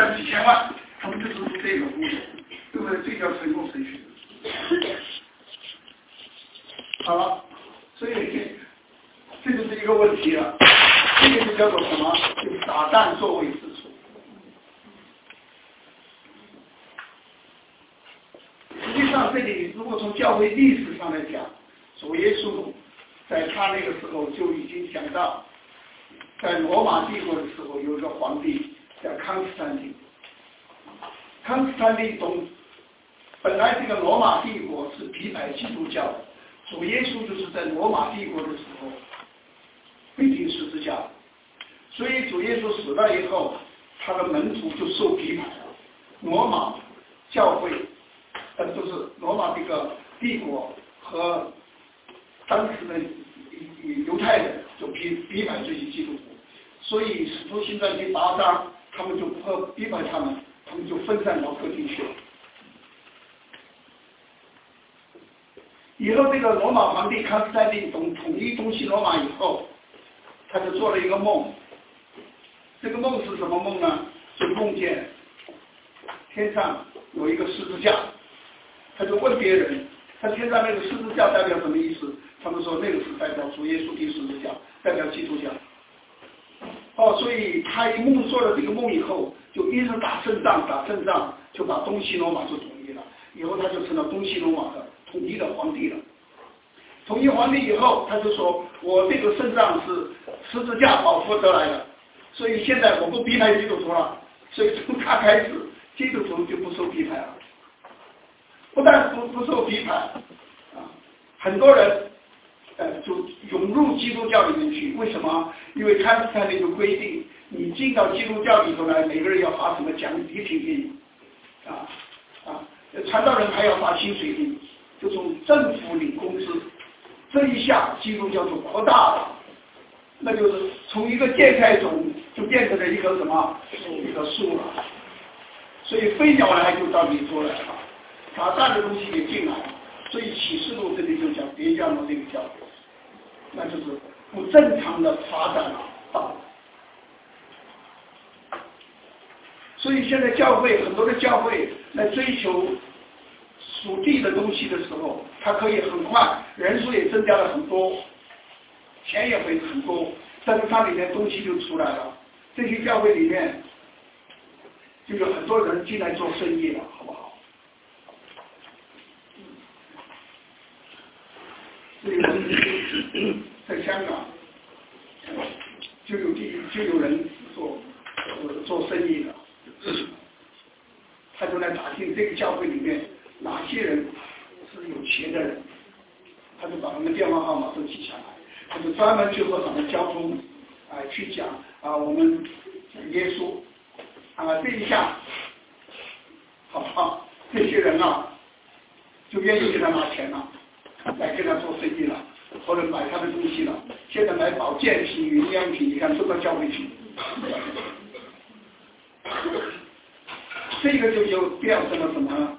了几千万，他们就做出这个工作，对不对？这叫成功程序。好了，所以这就是一个问题了，这个就叫做什么？就撒旦作为之处。实际上，这里如果从教会历史上来讲，主耶稣在他那个时候就已经讲到，在罗马帝国的时候有一个皇帝叫康斯坦丁。康斯坦丁本来这个罗马帝国是逼迫基督教的，主耶稣就是在罗马帝国的时候被钉十字架，所以主耶稣死了以后，他的门徒就受逼迫了。罗马教会就是罗马这个帝国和当时的犹太人就逼迫这些基督徒，所以使徒行传第8章，他们就不逼迫他们就分散到各地去了。以后这个罗马皇帝康斯坦丁统一东西罗马以后，他就做了一个梦。这个梦是什么梦呢？就梦见天上有一个十字架，他就问别人，他天上那个十字架代表什么意思？他们说那个是代表主耶稣的十字架，代表基督教。所以他做了这个梦以后，就一直打胜仗，就把东西罗马就统一了。以后他就成了东西罗马的统一的皇帝了。统一皇帝以后，他就说：“我这个胜仗是十字架保护得来的，所以现在我不逼迫基督徒了。所以从他开始，基督徒就不受逼迫了。不但不受逼迫，很多人就涌入基督教里面去。为什么？因为康斯坦丁有规定，你进到基督教里头来，每个人要发什么奖礼品给你，传道人还要发薪水给你，就从政府领工资。这一下基督教就扩大了，那就是从一个芥菜种就变成了一个什么？一个树了。所以飞鸟来就到你出来了，撒旦的东西也进来了。所以启示录这里就讲别降了这个教会，那就是不正常的发展了道路。所以现在很多的教会来追求属地的东西的时候，它可以很快，人数也增加了很多，钱也会很多，但是它里面东西就出来了。这些教会里面就有很多人进来做生意了，好不好？所以我们在香港就有人做生意的，他就来打听这个教会里面哪些人是有钱的人，他就把他们电话号码都记下来，他就专门去和他们交通去讲我们讲耶稣这一下好，这些人就愿意给他拿钱了，来跟他做生意了，或者买他的东西了。现在买保健品、营养品，你看都到教会去。这个就变成了什么呢？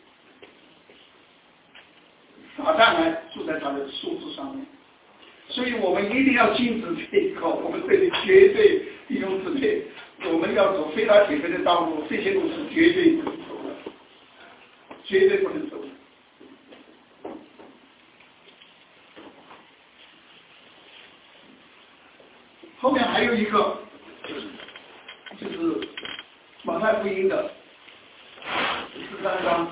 撒旦来住在他的树枝上面。所以我们一定要禁止这一口，我们这里绝对弟兄姊妹，我们要走非常铁的道路，这些路是绝对不能走的，绝对不能走的。后面还有一个，就是马太福音的13章，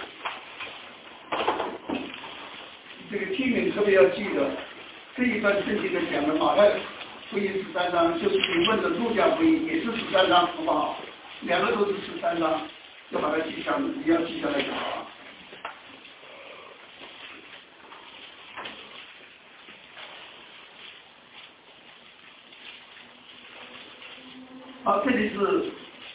这个听名特别要记得。这一段圣经的讲的马太福音13章，就是你问的路加福音也是13章，好不好？两个都是13章，要把它记下来，你要记下来就好了。好，这里是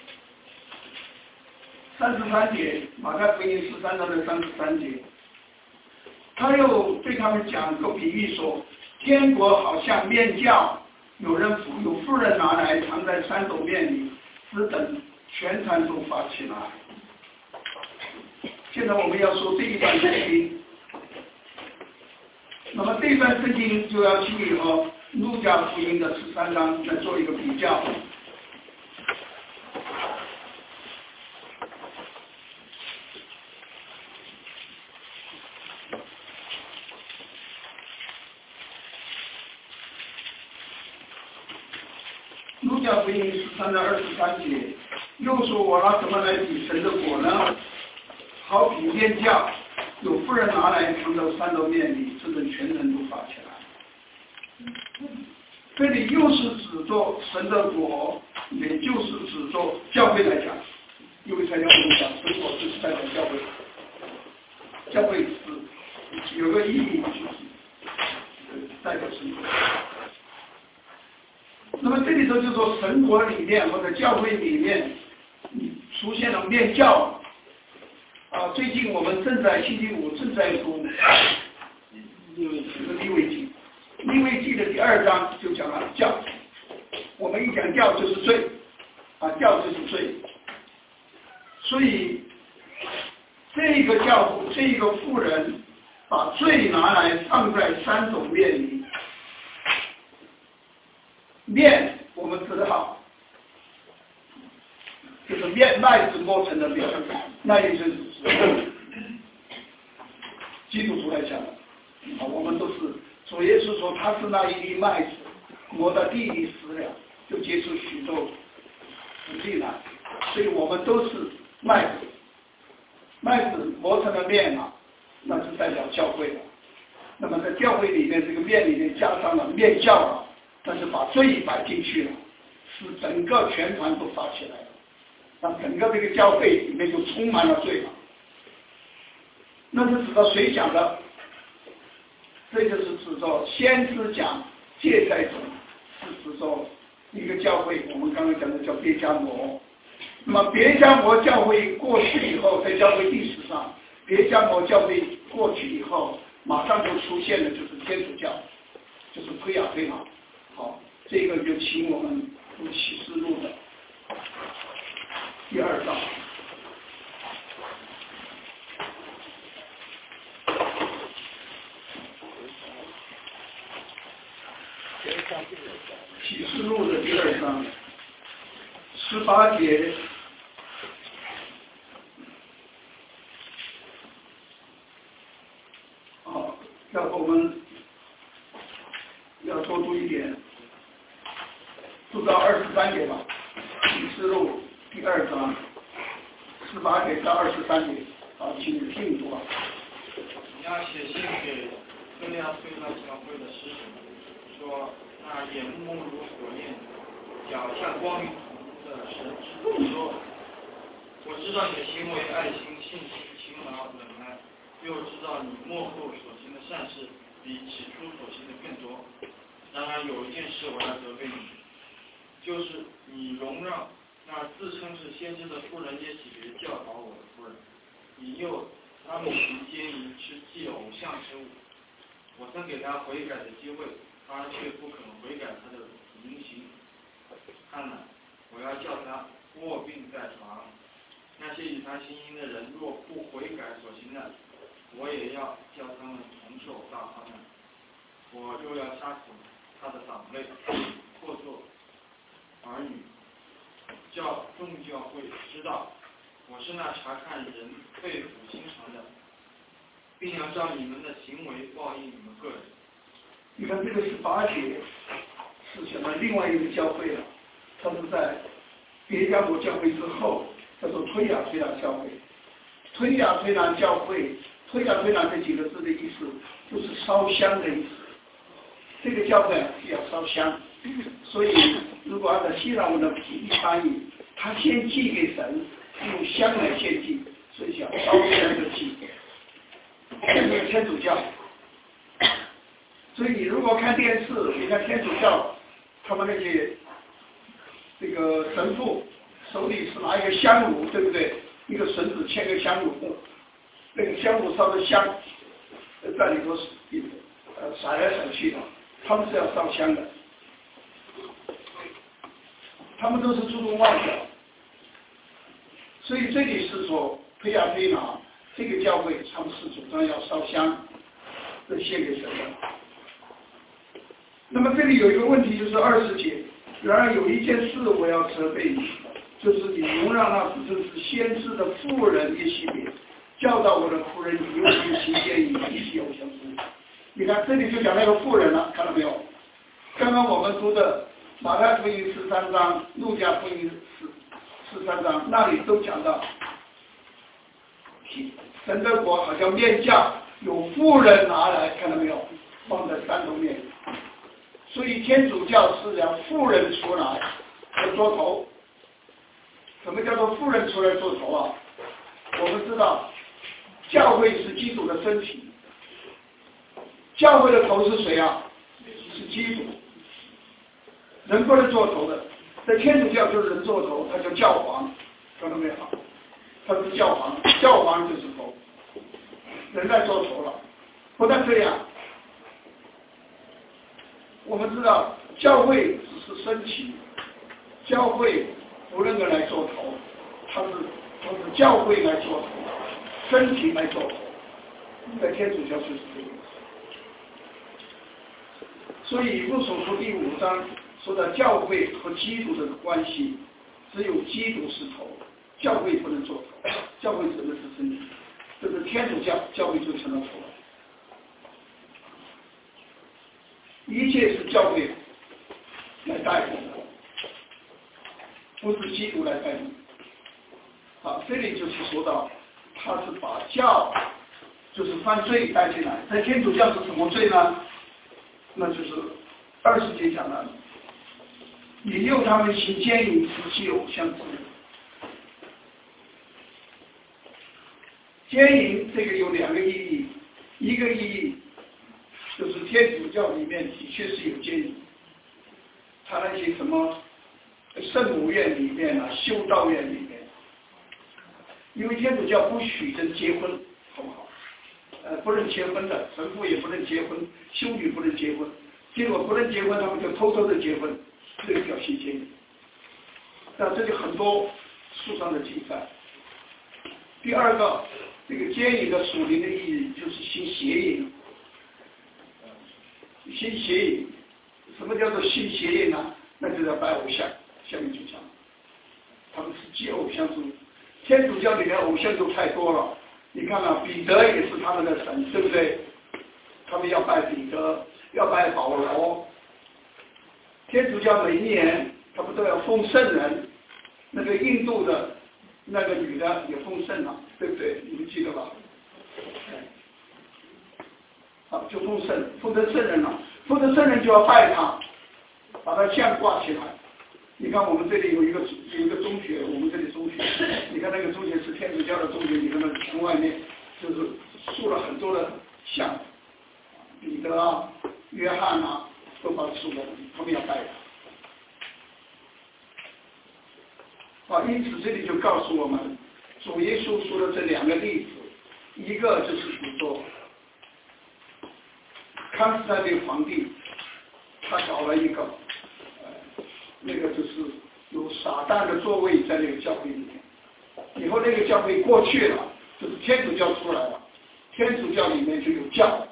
33节，马太福音13章的33节，他又对他们讲个比喻说，天国好像面酵，有妇人拿来藏在3斗面里，只等全餐都发起来。现在我们要说这一段圣经，那么这段圣经就要请你和路加福音的13章来做一个比较。 架福音13章23节，又说我拿什么来比神的果呢？好比面酵，有妇人拿来盛到3斗面里，这等全人都发起来。这里又是指着神的果，也就是指着教会来讲，因为才叫我们讲神果就是代表教会，教会是有个意义，就是代表神果。那么这里头就说神国里面或者教会里面出现了面教啊，最近我们正在星期五正在读利未记，利未记的第2章就讲了教，我们一讲教就是罪啊，教就是罪，所以这个妇人把罪拿来放在3种面里。面我们知道，就是麦子磨成的面，那也就是基督徒来讲啊，我们都是主耶稣说他是那一粒麦子磨到地里死了，就结出许多子粒来，所以我们都是麦子磨成了面啊，那是代表教会了。那么在教会里面，这个面里面加上了面教啊，那是把罪摆进去了，使整个全团都发起来了，那整个这个教会里面就充满了罪了。那是指着谁讲的？这就是指着先知讲芥菜种，是指着一个教会，我们刚刚讲的叫别迦摩。那么别迦摩教会过去以后，在教会历史上，别迦摩教会过去以后，马上就出现的就是天主教，就是推雅推拿。好，这个就请我们读启示录的第2章。启示录的第2章18节，好，要不我们要多读一点，读到23节吧。启示录第2章18节到23节，好，请听读吧。 你要写信给菲利亚推拉教会的使者，说那眼目如火焰，脚像光明的神之说，我知道你的行为爱心、信心、勤劳、忍耐，又知道你幕后所行的善事比起初所行的更多。然而有一件事我要责备你，就是你容让那自称是先知的妇人耶洗别教导我的夫人，引诱他们行奸淫、吃祭偶像之物。我曾给他悔改的机会，他却不肯悔改他的淫行。看来我要叫他卧病在床。那些与他行淫的人若不悔改所行的，我也要叫他们同受大患难。我就要杀死他的长辈，或作儿女，叫众教会知道我是那查看人肺腑心肠的，并要照你们的行为报应你们个人。 你看这个18节是讲了另外一个教会了，它是在别迦摩教会之后，叫做推雅推拿教会。推雅推拿教会，推雅推拿这几个字的意思就是烧香的意思。这个教会是要烧香，所以如果按照希腊文的一翻译，他先祭给神，用香来献祭，所以叫烧香的祭。这是天主教。所以你如果看电视，你看天主教，他们那些这个神父手里是拿一个香炉，对不对？一个绳子牵个香炉，那个香炉烧的香在里头洒来洒去的，他们是要烧香的，他们都是注重外表。所以这里是说推雅推拿这个教会，他们是主张要烧香，这献给神的。那么这里有一个问题，就是20节。然而有一件事我要责备你，就是你容让那自称是先知的妇人耶洗别教导我的仆人以诱行行奸淫、一起偶像之物。你看这里就讲那个妇人了，看到没有？刚刚我们读的马太福音13章、路加福音13章，那里都讲到，神的国好像面架，有富人拿来，看到没有，放在山头面。所以天主教是让富人出来做头。什么叫做富人出来做头啊？我们知道，教会是基督的身体，教会的头是谁啊？是基督。人不能做头的，在天主教就是人做头，他叫教皇，看到没有？他是教皇，教皇就是头，人在做头了。不但这样，我们知道教会只是身体，教会不能够来做头，他是教会来做头，身体来做头，在天主教就是这个意思。所以以弗所书第5章说的教会和基督的关系，只有基督是头，教会不能做头，教会指的是身体，这是天主教，教会就成了头了。一切是教会来带领的，不是基督来带领。好，这里就是说到，他是把教，就是犯罪带进来。在天主教是什么罪呢？那就是20节讲的，引诱他们行奸淫、慈禧偶像之类。奸淫这个有2个意义，一个意义就是天主教里面的确是有奸淫，他那些什么圣母院里面啊、修道院里面，因为天主教不许人结婚，好不好？不能结婚的，神父也不能结婚，修女不能结婚，结果不能结婚，他们就偷偷的结婚，这个叫行奸淫。那这里很多书上的记载。第二个，这个奸淫的属灵的意义就是行邪淫。行邪淫，什么叫做行邪淫呢？那就叫拜偶像，下面就讲，他们是祭偶像主义。天主教里面偶像就太多了，你看啊，彼得也是他们的神，对不对？他们要拜彼得，要拜保罗。天主教每一年他们都要封圣人，那个印度的那个女的也封圣了，对不对？你们记得吧？好，就封圣成圣人了，封成圣人就要拜他，把他像挂起来。你看我们这里有一个中学，我们这里中学，你看那个中学是天主教的中学，你看那墙外面就是竖了很多的像，彼得啊、约翰啊，都把它竖了，他们要拜他。因此这里就告诉我们，主耶稣说的这2个例子，一个就是说康斯坦丁皇帝，他搞了一个。那个就是有撒旦的座位在那个教会里面，以后那个教会过去了，就是天主教出来了，天主教里面就有教，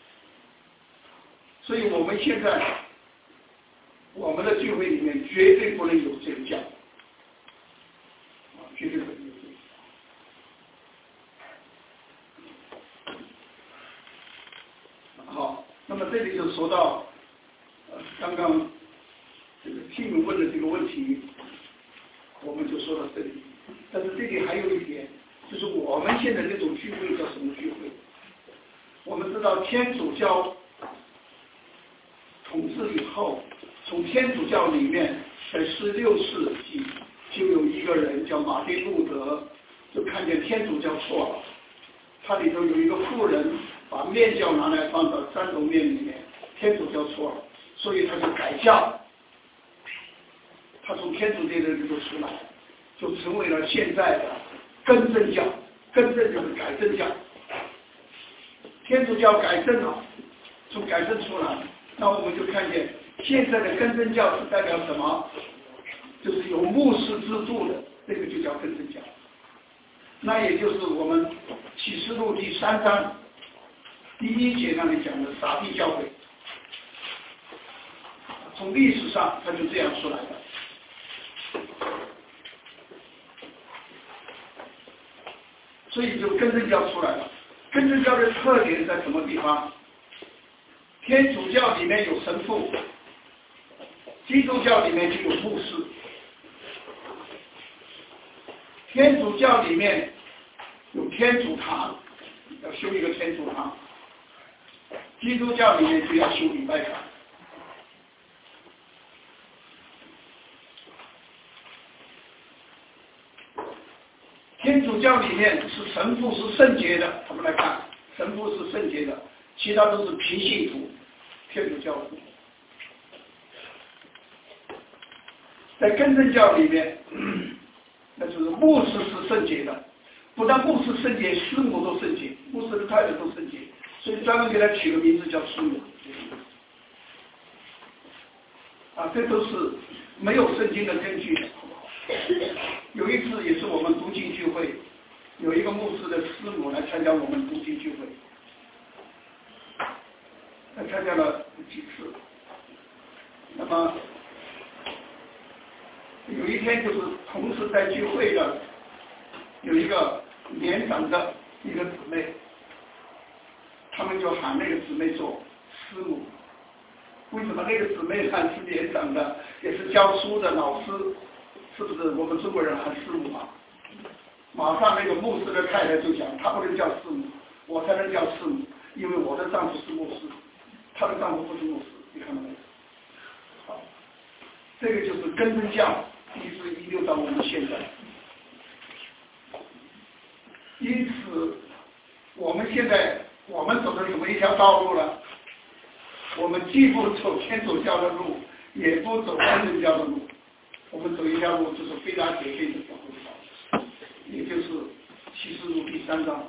所以我们现在我们的聚会里面绝对不能有这个教，绝对不能有这个。好，那么这里就说到，刚刚。这个听友问的这个问题，我们就说到这里。但是这里还有一点，就是我们现在这种聚会叫什么聚会？我们知道天主教统治以后，从天主教里面，在16世纪就有一个人叫马丁路德，就看见天主教错了。他里头有一个妇人把面教拿来放到三头面里面，天主教错了，所以他就改教。他从天主教的里头出来，就成为了现在的更正教。更正就是改正教。天主教改正了，从改正出来，那我们就看见现在的更正教是代表什么？就是有牧师资助的，这个就叫更正教。那也就是我们启示录第3章第1节那里讲的撒狄教会，从历史上它就这样出来的。所以就更正教出来了。更正教的特点在什么地方？天主教里面有神父， 基督教里面就有牧师，天主教里面有天主堂，要修一个天主堂，基督教里面就要修礼拜堂。天主教里面是神父是圣洁的，我们来看，神父是圣洁的，其他都是平信徒，天主教徒。在根正教里面，那就是牧师是圣洁的，不但牧师圣洁，师母都圣洁，牧师的太太都圣洁，所以专门给他取个名字叫师母。这都是没有圣经的根据的。有一次也是我们读经聚会，有一个牧师的师母来参加我们读经聚会，他参加了几次。那么有一天就是同时在聚会的有一个年长的一个姊妹，他们就喊那个姊妹做师母。为什么那个姊妹喊是年长的，也是教书的老师？是不是我们中国人喊师母啊？马上那个牧师的太太就讲，她不能叫师母，我才能叫师母，因为我的丈夫是牧师，她的丈夫不是牧师，你看到没有？好，这个就是根正教一直遗留到我们现在。因此，我们现在我们走的什么一条道路呢？我们既不走天主教的路，也不走根正教的路。我们走一条路，就是非拉铁非的道路，也就是启示录第3章。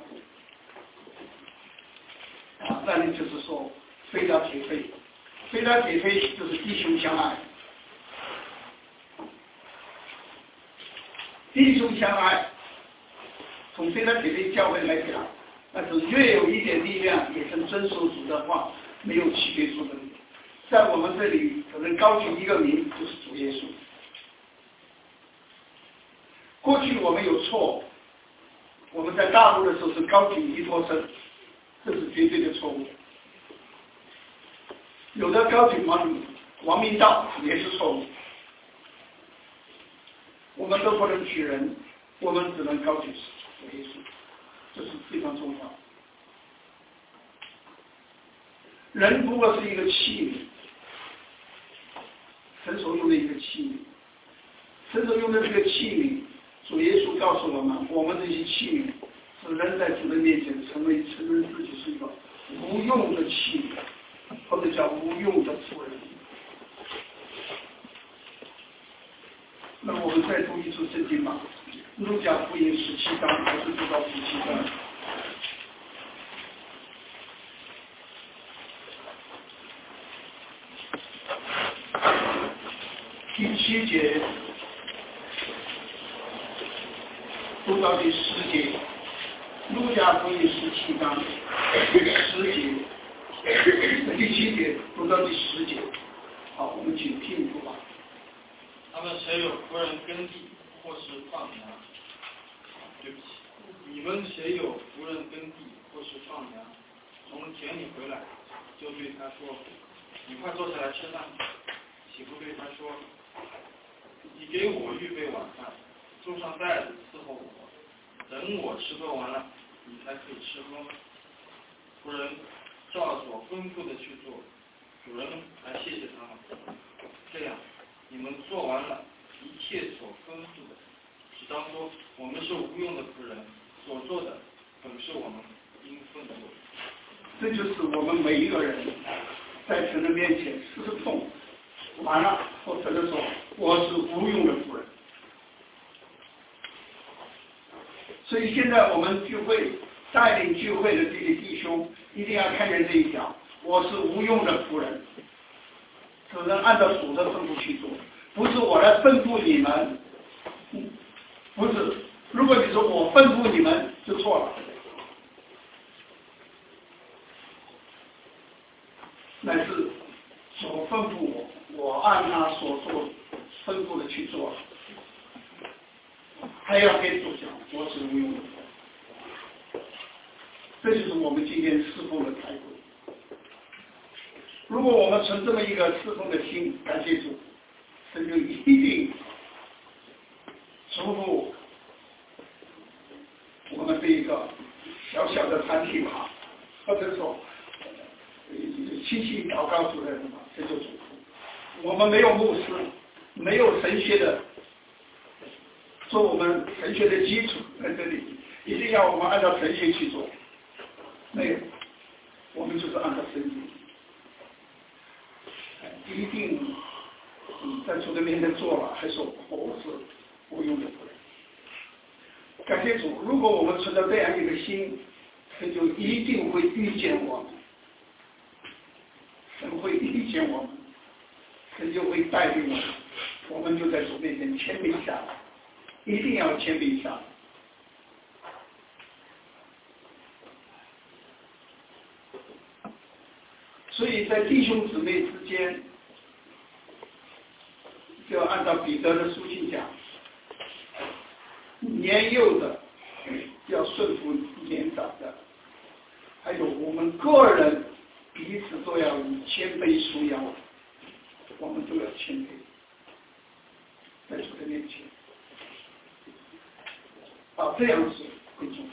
那里就是说非拉铁非，非拉铁非就是弟兄相爱，弟兄相爱。从非拉铁非教会来讲，那是越有一点力量，也曾遵守主的话，没有区别主的力。在我们这里，可能高举一个名，就是主耶稣。过去我们有错，我们在大陆的时候是高举弥陀神，这是绝对的错误。有的高举王明道也是错误。我们都不能举人，我们只能高举主耶稣，这是非常重要。人不过是一个器皿，神所用的一个器皿，神所用的这个器皿。主耶稣告诉我们，我们这些器皿是人在主的面前承认自己是一个无用的器皿，或者叫无用的仆人。那我们再读一次圣经吧，路加福音17章，还是读到17章。第7节。读到第10节，路加福音17章第10节，第7节读到第10节。好，我们请听读吧。 他们谁有仆人耕地或是放羊？对不起，你们谁有仆人耕地或是放羊，从田里回来，就对他说：“你快坐下来吃饭。”岂不对他说：“你给我预备晚饭，送上袋子伺候我，等我吃喝完了，你才可以吃喝。”仆人照所吩咐的去做，主人还谢谢他们。这样，你们做完了一切所吩咐的，只当说我们是无用的仆人，所做的本是我们应分的。 这就是我们每一个人在神的面前侍奉完了，或者说我是无用的仆人。所以现在我们聚会带领聚会的这些弟兄一定要看见这一条，我是无用的仆人，只能按照主的吩咐去做，不是我来吩咐你们，不是。如果你说我吩咐你们，就错了，乃是所吩咐我按他所做吩咐的去做，还要跟主讲，我是无用的。这就是我们今天侍奉的态度。如果我们存这么一个侍奉的心，感谢主， 神就一定祝福我们这一个小小的团体吧，或者说亲戚祷告主任嘛，这就祝福。我们没有牧师，没有神学的做我们神学的基础在这里，一定要我们按照神学去做，没有，我们就是按照圣经，一定在主的面前做了，还说我是无用的仆人。感谢主，如果我们存着这样一个心，神就一定会遇见我们，神会遇见我们，神就会带领我们，我们就在主面前谦卑下来，一定要谦卑下来。所以在弟兄姊妹之间，就要按照彼得的书信讲，年幼的要顺服年长的，还有我们个人彼此都要以谦卑束腰，我们都要谦卑，在主的面前，这样子会祝福。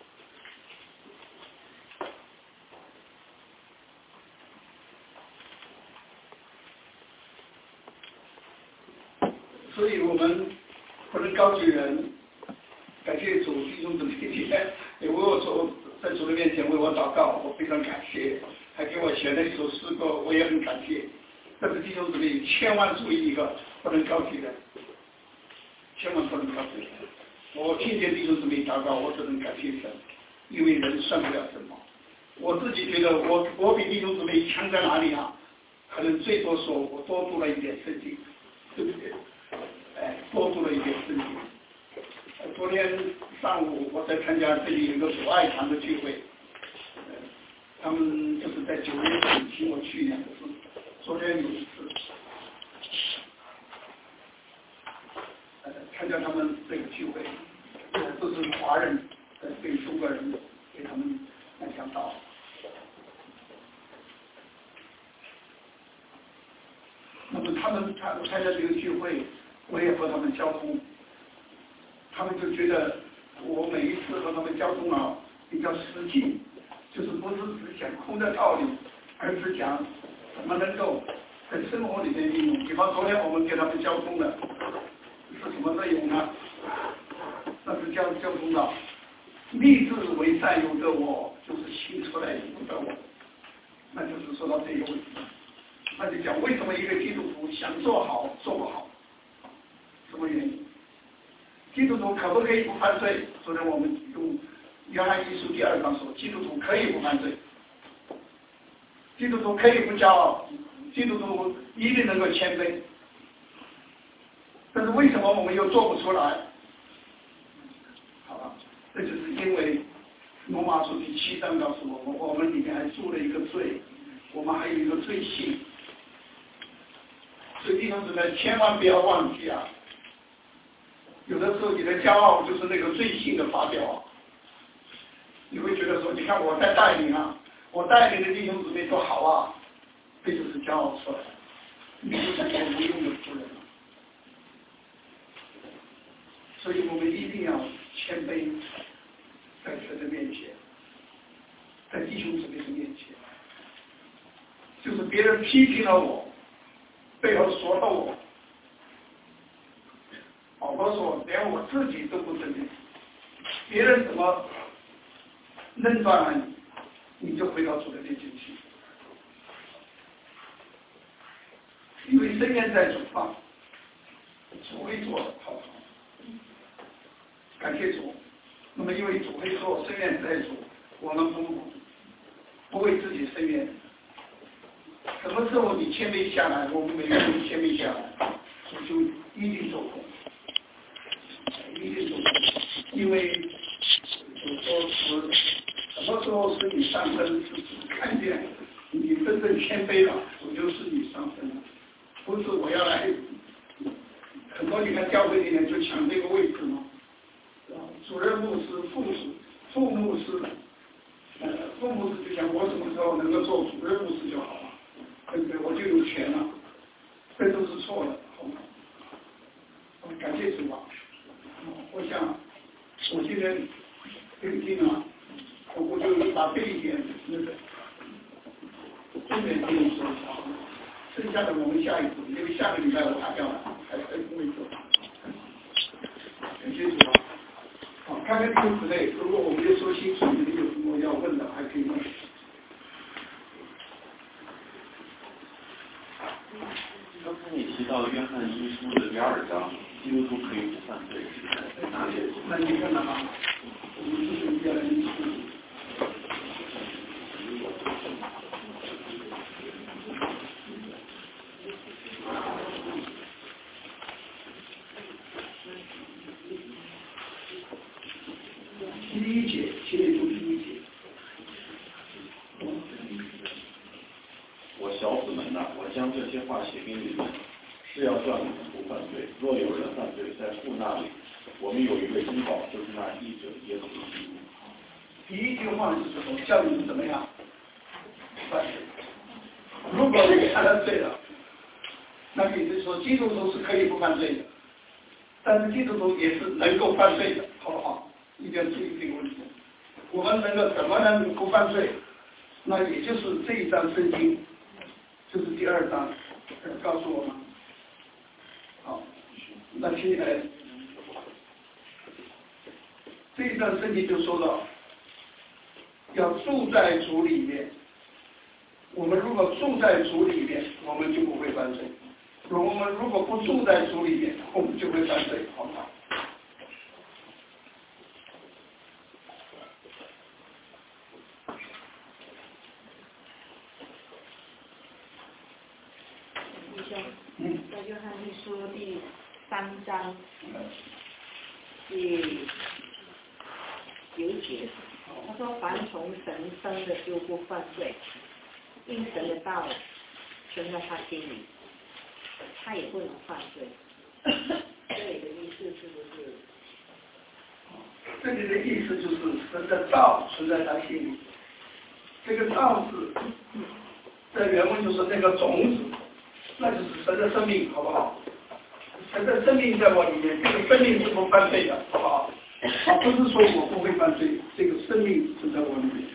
所以我们不能高举人，感谢主弟兄姊妹今天也为我说在主的面前为我祷告，我非常感谢，还给我写了一首诗歌，我也很感谢。但是弟兄姊妹千万注意一个，不能高举人，千万不能高举人。我听见弟兄姊妹祷告，我只能感谢神，因为人算不了什么。我自己觉得我比弟兄姊妹强在哪里啊？可能最多说我多读了一点圣经，对不对？多读了一点圣经。昨天上午我在参加这里有一个主爱堂的聚会，他们就是在9月份请我去2次，昨天有一次，参加他们这个聚会，都是华人对中国人给他们来讲道。那么他参加这个聚会，我也和他们交通，他们就觉得我每一次和他们交通啊比较实际，就是不是只讲空的道理，而是讲怎么能够在生活里面应用。比方昨天我们给他们交通的是什么内容呢？那是交通到立志为善有的我，就是行出来有的我，那就是说到这个问题。那就讲为什么一个基督徒想做好做不好，什么原因？基督徒可不可以不犯罪？昨天我们用约翰一书第2章说，基督徒可以不犯罪，基督徒可以不骄傲，基督徒一定能够谦卑。但是为什么我们又做不出来？好了，这就是因为罗马书第7章告诉我们，我们里面还住了一个罪，我们还有一个罪性。所以弟兄姊妹千万不要忘记啊！有的时候你的骄傲就是那个罪性的发表，你会觉得说，你看我在带领啊，我带领的弟兄姊妹都好啊，这就是骄傲出来，你就是做无用的仆人了。所以我们一定要谦卑，在神的面前，在弟兄姊妹的面前，就是别人批评了我，背后说了我。保罗说，连我自己都不承认，别人怎么论断了你，你就回到主的面前去，因为圣言在主啊，主会做好好，感谢主。那么因为主会做，圣言在主，我们不为自己圣言。什么时候你谦卑下来，我们每个人谦卑下来，主就一定做工。一定做，因为主说是什么时候是你上升，是主看见你真正谦卑了，主就是你上升了，不是我要来。很多你看教会里面就抢这个位置嘛，主任牧师、副牧师，副牧师就想我什么时候能够做主任牧师就好了，对不对？我就有权了，这都是错的，好吗？ 感谢主啊！我想我今天这个经啊，我就把这一点那个重点跟你说一下，剩下的我们下一次，因为下个礼拜我还要还不会做。感谢主啊！好，看看这个之类，如果我没有说清楚，你们有什么要问的，还可以问。 刚才你提到约翰一书的第2章，基督徒可以不犯罪，是在哪里？ 那你看到吗？我们就是约翰一书。第1节，请你读第1节。 我小子们呐，我将这些话写给你们，是要叫你们不犯罪。若有人犯罪，在父那里，我们有一位中保，就是那义者耶稣基督。 第一句话是什么？叫你们怎么样犯罪？如果你犯了罪了，那也就是说，基督徒是可以不犯罪的，但是基督徒也是能够犯罪的，好不好？一定要注意这个问题。我们能够怎么能不犯罪？那也就是这一章圣经，就是第2章告诉我们。好，那请你来，这一章圣经就说到，要住在主里面。我们如果住在主里面，我们就不会犯罪；我们如果不住在主里面，我们就会犯罪，好不好？ 在约翰一书第3章第9节，他说：“凡从神生的就不犯罪，因神的道存在他心里，他也不能犯罪。”这里的意思是不是？ 这里的意思就是神的道存在他心里。这个道字在原文就是那个种子，那就是神的生命，好不好？神的生命在我里面，这个生命是不犯罪的，好不好？不是说我不会犯罪，这个生命是在我里面。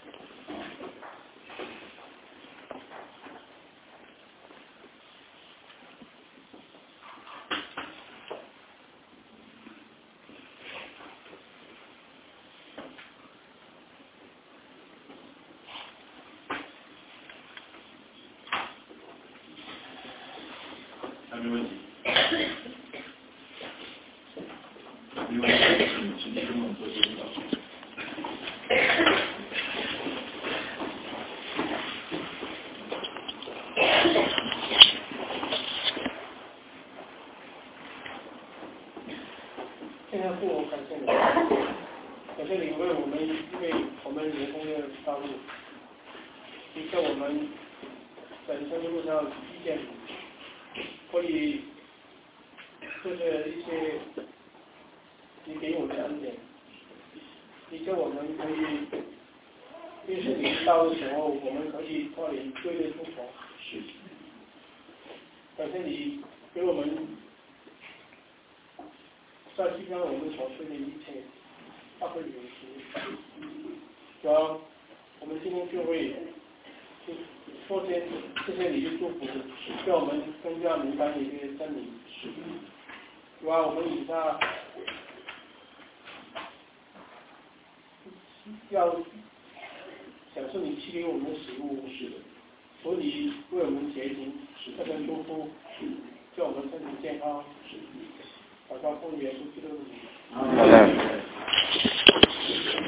还没问题。没问题，直接跟我做这个。 现在父母感谢你，感谢你为我们联通的道路，你在我们人生的路上遇见你，可以这个一些你给我的恩典，你叫我们可以认识你的道路的时候，我们可以脱离罪的束缚。是。感谢你给我们在地上我们所需的一切，大会有时，主要我们今天就会做这些你的祝福，让我们更加明白你的真理。主要我们以下要享受你赐给我们的食物，是的，所以为我们洁净，特别祝福，叫我们身体健康，祷告奉耶稣基督的名。